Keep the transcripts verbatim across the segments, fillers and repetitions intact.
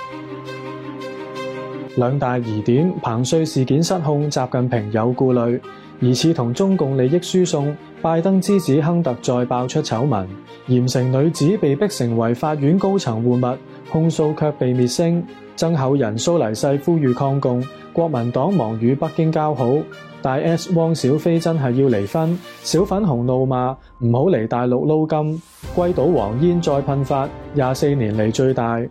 兩大疑點，彭帥事件失控，習近平有顧慮，疑似同中共利益輸送，拜登之子亨特再爆出醜聞，鹽城女子被逼成為法院高層護物，控訴卻被滅聲，曾厚仁蘇黎世呼籲抗共，國民黨忙與北京交好，大 S 汪小菲真係要離婚，小粉紅怒罵唔好嚟大陸撈金，龜島黃煙再噴發，廿四年嚟最大。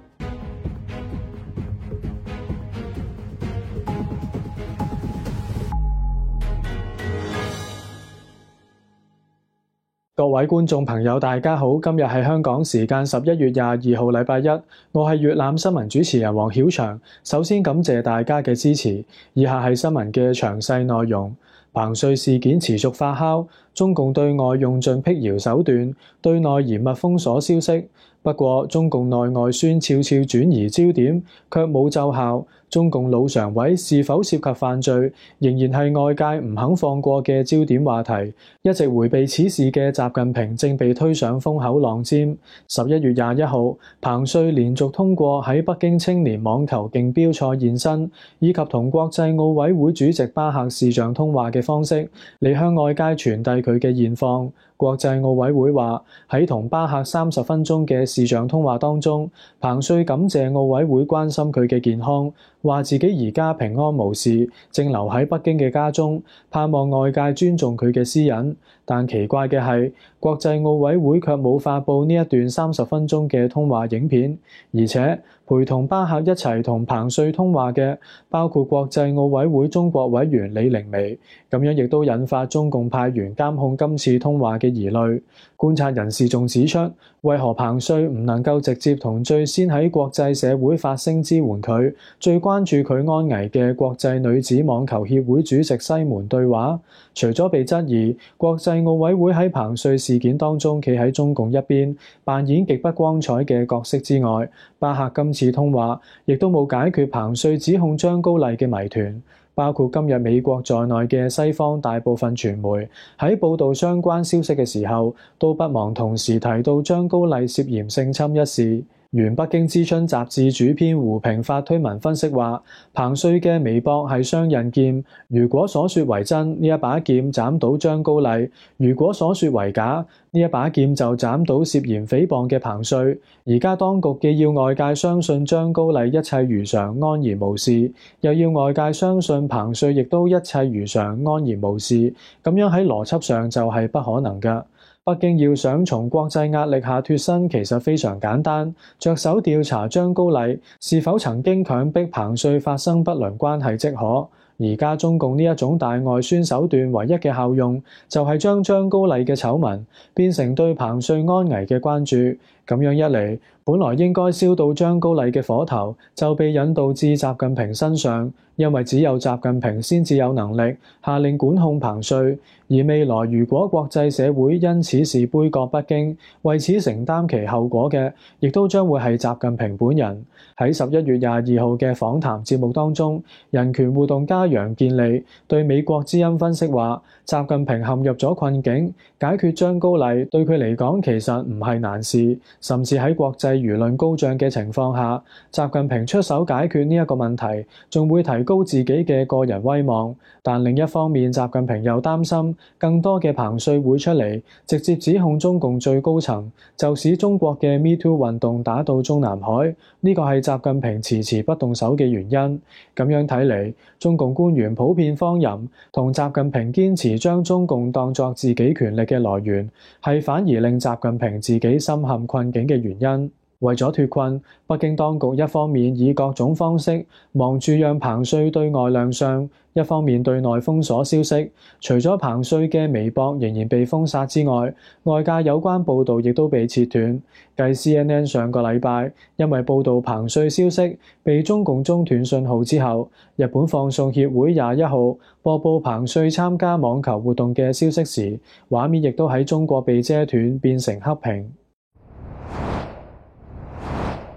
各位觀眾朋友大家好，今日係香港時間十一月廿二號禮拜一，我係粵覽新聞主持人黃曉翔。首先感謝大家嘅支持，以下係新聞嘅詳細內容。彭帥事件持續發酵，中共對外用盡闢謠手段，對內嚴密封鎖消息。不過中共內外宣悄悄轉移焦點，卻冇奏效。中共老常委是否涉及犯罪，仍然係外界唔肯放過嘅焦點話題。一直迴避此事嘅習近平正被推上風口浪尖。十一月廿一號，彭帥連續通過喺北京青年網球競標賽現身，以及同國際奧委會主席巴赫視像通話嘅方式，嚟向外界傳遞佢嘅現況。國際奧委會話喺同巴赫三十分鐘嘅視像通話當中，彭帥感謝奧委會關心佢嘅健康，話自己而家平安無事，正留喺北京嘅家中，盼望外界尊重佢嘅私隱。但奇怪嘅係，國際奧委會卻冇發布呢一段三十分鐘嘅通話影片，而且陪同巴赫一齊同彭帥通話嘅，包括國際奧委會中國委員李玲薇，咁樣亦都引發中共派員監控今次通話嘅疑慮。觀察人士仲指出，為何彭帥唔能夠直接同最先喺國際社會發聲支援佢、最關注佢安危嘅國際女子網球協會主席西門對話？除咗被質疑國際奧委會喺彭帥事件當中企喺中共一邊，扮演極不光彩嘅角色之外，巴赫今次通話亦都冇解決彭帥指控張高麗嘅謎團。包括今日美國在內嘅西方大部分傳媒喺報導相關消息嘅時候，都不忘同時提到張高麗涉嫌性侵一事。原北京之春雜誌主編胡平發推文分析話，彭帥嘅微博係雙刃劍，如果所說為真，呢一把劍斬到張高麗；如果所說為假，呢一把劍就斬到涉嫌誹謗嘅彭帥。而家當局既要外界相信張高麗一切如常安然無事，又要外界相信彭帥亦都一切如常安然無事，咁樣喺邏輯上就係不可能㗎。北京要想從國際壓力下脫身，其實非常簡單，着手調查張高麗是否曾經強迫彭帥發生不倫關係即可。而家中共呢一種大外宣手段唯一嘅效用，就係將張高麗嘅醜聞變成對彭帥安危嘅關注。咁樣一嚟，本來應該燒到張高麗嘅火頭，就被引導至習近平身上，因為只有習近平先至有能力下令管控彭帥。而未來如果國際社會因此事杯葛北京，為此承擔其後果嘅，亦都將會係習近平本人。喺十一月廿二號嘅訪談節目當中，人權活動家楊建利對美國之音分析話，習近平陷入咗困境，解決張高麗對佢嚟講其實唔係難事，甚至喺國際輿論高漲嘅情況下，習近平出手解決呢一個問題，仲會提高自己嘅個人威望。但另一方面，習近平又擔心更多嘅彭帥會出嚟，直接指控中共最高層，就使中國嘅 Me Too 運動打到中南海。呢個係習近平遲遲不動手嘅原因。咁樣睇嚟，中共官員普遍荒淫，同習近平堅持將中共當作自己權力嘅來源，係反而令習近平自己深陷困境嘅原因。為咗脫困，北京當局一方面以各種方式忙住讓彭帥對外亮相，一方面對內封鎖消息。除咗彭帥嘅微博仍然被封殺之外，外界有關報導亦都被切斷。繼 C N N 上個禮拜因為報導彭帥消息被中共中斷信號之後，日本放送協會廿一號播報彭帥參加網球活動嘅消息時，畫面亦都喺中國被遮斷，變成黑屏。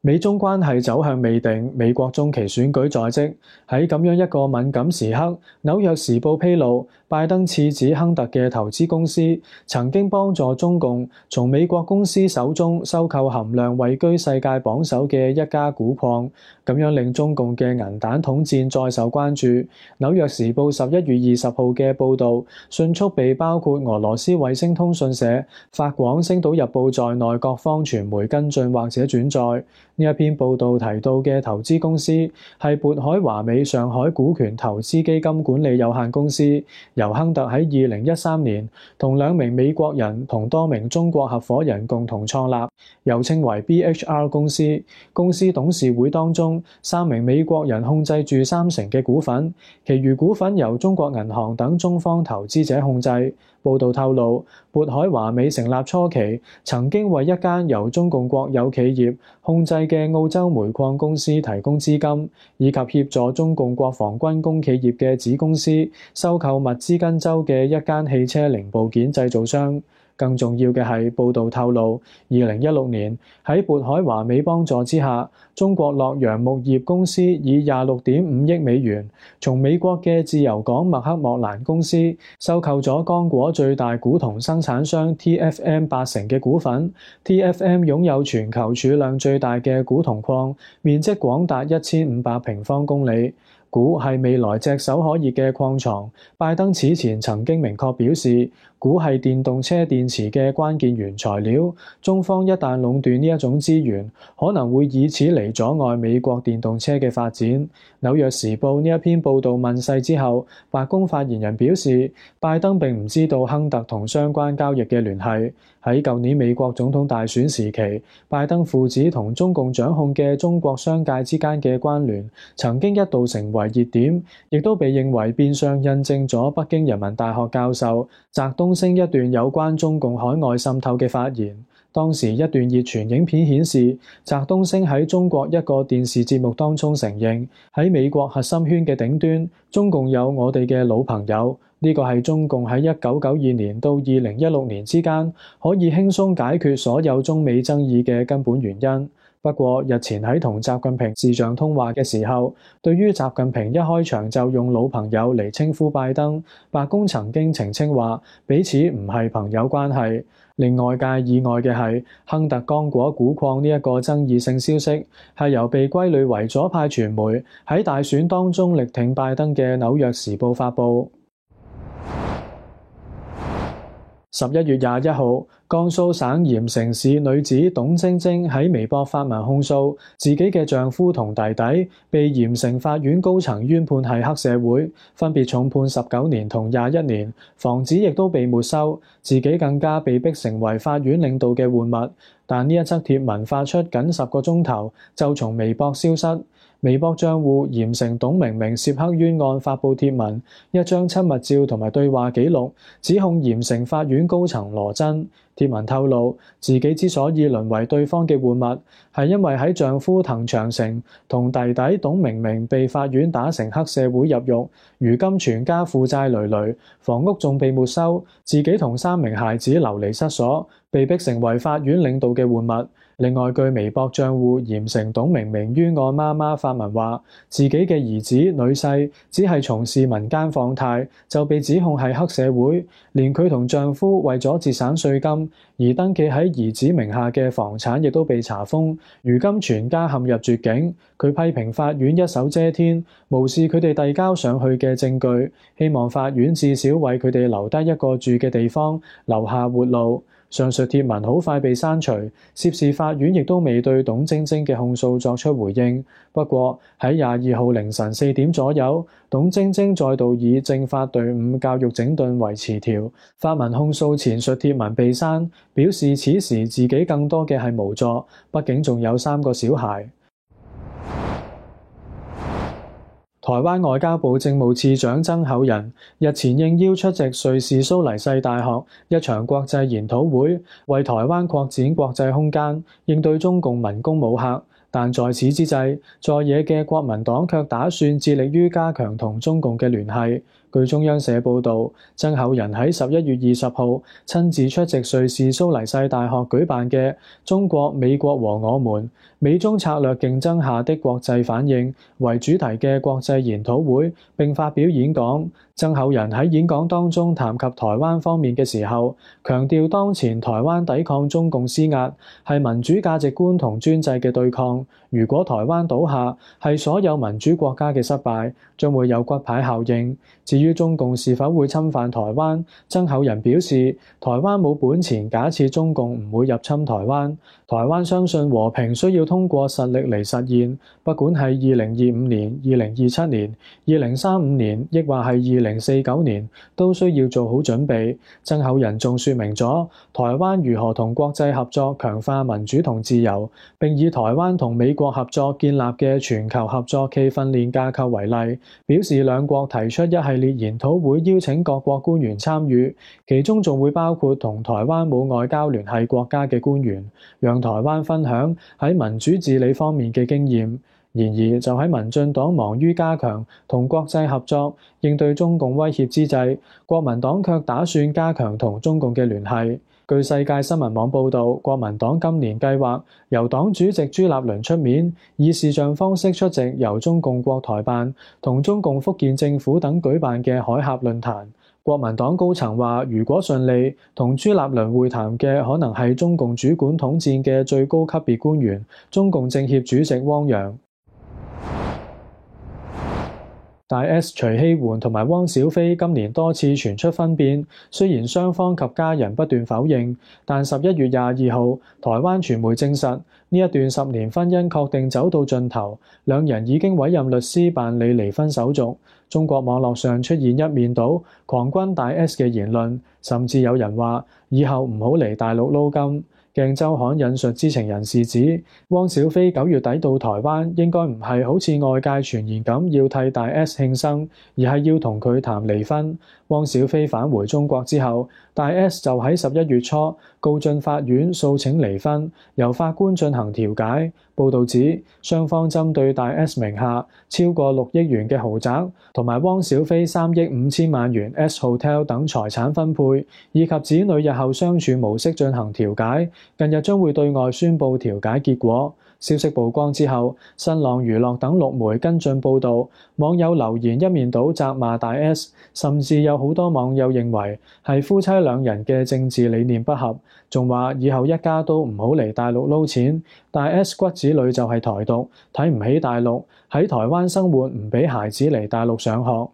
美中關係走向未定，美國中期選舉在即。喺咁樣一個敏感時刻，紐約時報披露，拜登次子亨特嘅投資公司曾經幫助中共從美國公司手中收購含量位居世界榜首嘅一家鈷礦，咁樣令中共嘅銀彈統戰再受關注。紐約時報十一月二十號嘅報導迅速被包括俄羅斯衛星通訊社、法廣星島日報在內各方傳媒跟進或者轉載。呢一篇報導提到嘅投資公司係渤海華美上海股權投資基金管理有限公司，由亨特喺二零一三年同兩名美國人同多名中國合夥人共同創立，又稱為 B H R 公司。公司董事會當中，三名美國人控制住三成嘅股份，其餘股份由中國銀行等中方投資者控制。報導透露，渤海華美成立初期曾經為一間由中共國有企業控制嘅澳洲煤礦公司提供資金，以及協助中共國防軍工企業嘅子公司收購密茲根州嘅一間汽車零部件製造商。更重要嘅係，報導透露，二零一六年喺渤海華美幫助之下，中國洛陽木業公司以廿六點五億美元從美國嘅自由港麥克莫蘭公司收購咗剛果最大古銅生產商 T F M 八成嘅股份。T F M 擁有全球儲量最大嘅古銅礦，面積廣達一千五百平方公里。鈷係未來炙手可熱嘅礦床。拜登此前曾經明確表示，鈷係電動車電池嘅關鍵原材料。中方一旦壟斷呢一種資源，可能會以此嚟阻礙美國電動車嘅發展。紐約時報呢一篇報導問世之後，白宮發言人表示，拜登並唔知道亨特同相關交易嘅聯繫。喺舊年美國總統大選時期，拜登父子同中共掌控嘅中國商界之間嘅關聯曾經一度成為熱點，亦都被認為變相印證咗北京人民大學教授翟東升一段有關中共海外滲透嘅發言。當時一段熱傳影片顯示，翟東升喺中國一個電視節目當中承認，喺美國核心圈嘅頂端，中共有我哋嘅老朋友。呢個係中共喺一九九二年到二零一六年之間可以輕鬆解決所有中美爭議嘅根本原因。不過日前喺同習近平視像通話嘅時候，對於習近平一開場就用老朋友嚟稱呼拜登，白宮曾經澄清話彼此唔係朋友關係。令外界意外嘅係，亨特剛果鈷礦呢一個爭議性消息係由被歸類為左派傳媒喺大選當中力挺拜登嘅紐約時報發布。十一月廿一號，江蘇省鹽城市女子董晶晶喺微博發文控訴，自己嘅丈夫同弟弟被鹽城法院高層冤判係黑社會，分別重判十九年同廿一年，房子亦都被沒收，自己更加被逼成為法院領導嘅玩物。但呢一則貼文發出僅十個鐘頭，就從微博消失。微博賬戶鹽城董明明涉黑冤案發布貼文，一張親密照同埋對話記錄，指控鹽城法院高層羅真。貼文透露，自己之所以淪為對方嘅玩物，係因為喺丈夫滕長成同弟弟董明明被法院打成黑社會入獄，如今全家負債累累，房屋仲被沒收，自己同三名孩子流離失所，被逼成為法院領導嘅玩物。另外，據微博賬戶鹽城董明明冤案媽媽發文話，自己嘅兒子女婿只係從事民間放貸，就被指控係黑社會，連佢同丈夫為咗節省稅金而登記喺兒子名下嘅房產亦都被查封，如今全家陷入絕境。佢批評法院一手遮天，無視佢哋遞交上去嘅證據，希望法院至少為佢哋留低一個住嘅地方，留下活路。上述貼文好快被刪除，涉事法院亦都未對董晶晶嘅控訴作出回應。不過喺廿二號凌晨四點左右，董晶晶再度以政法隊伍教育整頓為詞條，發文控訴前述貼文被刪，表示此時自己更多嘅係無助，畢竟仲有三個小孩。台灣外交部政務次長曾厚仁日前應邀出席瑞士蘇黎世大學一場國際研討會，為台灣擴展國際空間，應對中共文攻武嚇。但在此之際，在野嘅國民黨卻打算致力於加強同中共嘅聯繫。 據中央社報導，曾厚仁喺十一月二十號親自出席瑞士蘇黎世大學舉辦嘅中國、美國和我們美中策略競爭下的國際反應為主題嘅國際研討會並發表演講。曾厚仁喺演講當中談及台灣方面嘅時候，強調當前台灣抵抗中共施壓係民主價值觀同專制嘅對抗。如果台灣倒下，係所有民主國家嘅失敗，將會有骨牌效應。至於中共是否會侵犯台灣，曾厚仁表示，台灣冇本錢假設中共唔會入侵台灣。台灣相信和平需要通過實力嚟實現，不管係二零二五年、二零二七年、二零三五年，亦或係二零四九年，都需要做好準備。曾厚仁仲說明咗台灣如何同國際合作強化民主同自由，並以台灣同美國合作建立嘅全球合作暨訓練架構為例，表示兩國提出一系列研討會邀請各國官員參與，其中仲會包括同台灣冇外交聯繫國家嘅官員，讓台灣分享喺民主治理方面嘅經驗。然而，就喺民進黨忙於加強同國際合作應對中共威脅之際，國民黨卻打算加強同中共嘅聯繫。據世界新聞網報導，國民黨今年計劃由黨主席朱立倫出面，以視像方式出席由中共國台辦同中共福建政府等舉辦嘅海峽論壇。國民黨高層話，如果順利，同朱立倫會談嘅可能係中共主管統戰嘅最高級別官員，中共政協主席汪洋。大 S 徐熙媛同埋汪小菲今年多次傳出婚變，雖然雙方及家人不斷否認，但十一月廿二號，台灣傳媒證實呢一段十年婚姻確定走到盡頭，兩人已經委任律師辦理離婚手續。中國網絡上出現一面倒狂轟大 S 嘅言論，甚至有人話以後唔好嚟大陸撈金。鏡週刊引述知情人士指，汪小菲九月底到台灣，應該唔係好似外界傳言咁要替大 S 慶生，而係要同佢談離婚。汪小菲返回中國之後，大 S 就喺十一月初告進法院訴請離婚，由法官進行調解。報導指，雙方針對大 S 名下超過六億元嘅豪宅，同埋汪小菲三億五千萬元 S Hotel 等財產分配，以及子女日後相處模式進行調解。近日將會對外宣布調解結果。消息曝光之後，新浪娛樂等陸媒跟進報導，網友留言一面倒責罵大 S， 甚至有好多網友認為係夫妻兩人嘅政治理念不合，仲話以後一家都唔好嚟大陸撈錢。大 S 骨子裏就係台獨，睇唔起大陸，喺台灣生活唔俾孩子嚟大陸上學。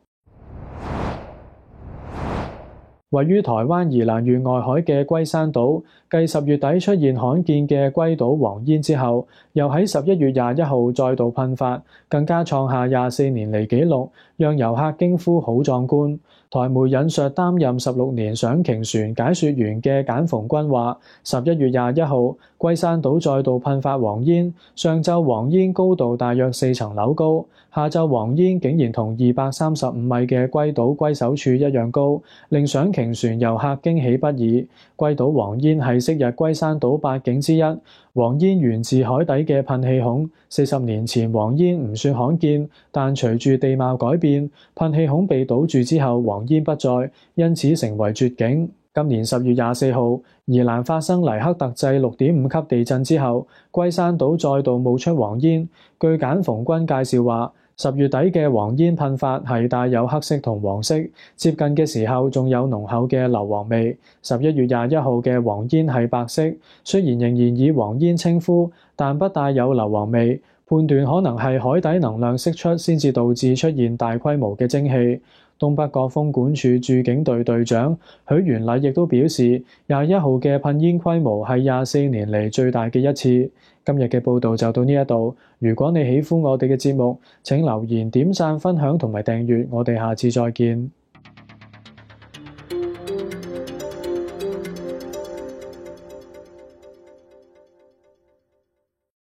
位於台灣宜蘭縣外海嘅龜山島，繼十月底出現罕見嘅龜島黃煙之後，又喺十一月廿一號再度噴發，更加創下廿四年嚟紀錄，讓遊客驚呼好壯觀。台媒引述擔任十六年上鯨船解說員嘅簡逢君話，十一月廿一號，龜山島再度噴發黃煙，上晝黃煙高度大約四層樓高，下晝黃煙竟然同二百三十五米嘅龜島龜首處一樣高，令上鯨船遊客驚喜不已。龜島黃煙係昔日龜山島八景之一，黃煙源自海底嘅噴氣孔。四十年前黃煙唔算罕見，但隨住地貌改變，噴氣孔被堵住之後，黃煙不再，因此成為絕景。今年十月廿四號，宜蘭發生黎克特制六點五級地震之後，龜山島再度冒出黃煙。據簡逢君介紹話，十月底嘅黃煙噴發係帶有黑色同黃色，接近嘅時候仲有濃厚嘅硫磺味。十一月廿一號嘅黃煙係白色，雖然仍然以黃煙稱呼，但不帶有硫磺味，判斷可能係海底能量釋出先至導致出現大規模嘅蒸汽。東北角風管處駐警隊隊長許元禮亦都表示，廿一號嘅噴煙規模係廿四年嚟最大嘅一次。今日嘅報導就到呢一度。如果你喜歡我哋嘅節目，請留言、點讚、分享同埋訂閱。我哋下次再見。